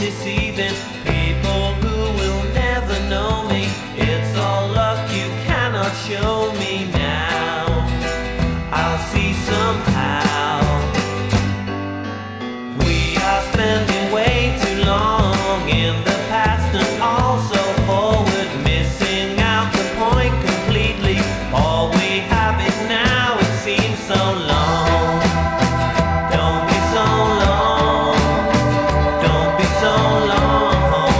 deceiving people who will never know me. It's all luck you cannot show me now. I'll see somehow. We are spending way too long in the past and also forward, missing out the point completely. All we have is now, it seems so long. Don't be so long. Don't be so long.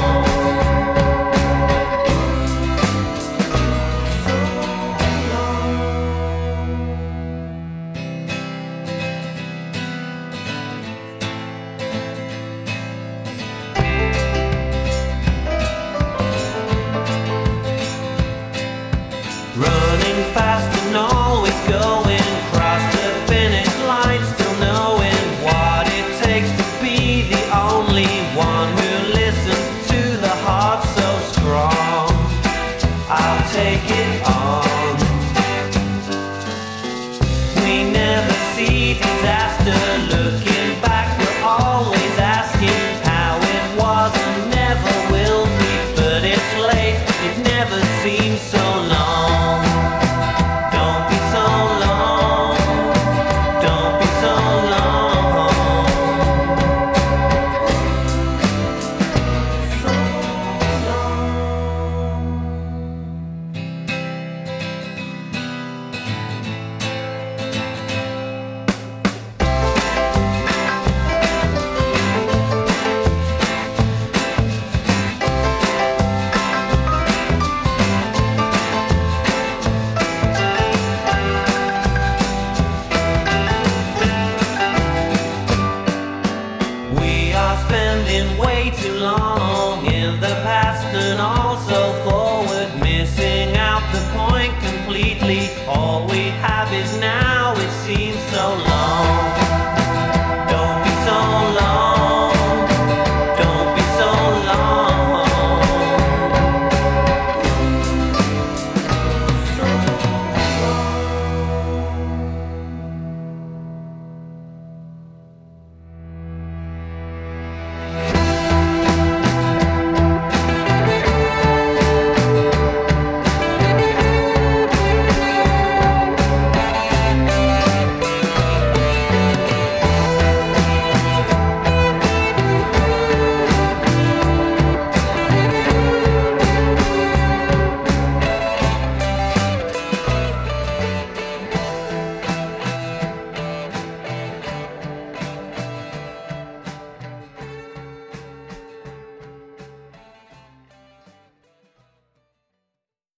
Running fast and always going, cross the finish line, still knowing what it takes to be the only one who listens to the heart so strong. I'll take it on. We never see disaster. Looking back, we're always asking how it was and never will be. But it's late, it never seems so long. Don't be so long. Don't be so long. So we are spending way too long in the past and also forward, missing out the point completely. All we have is now, it seems so long.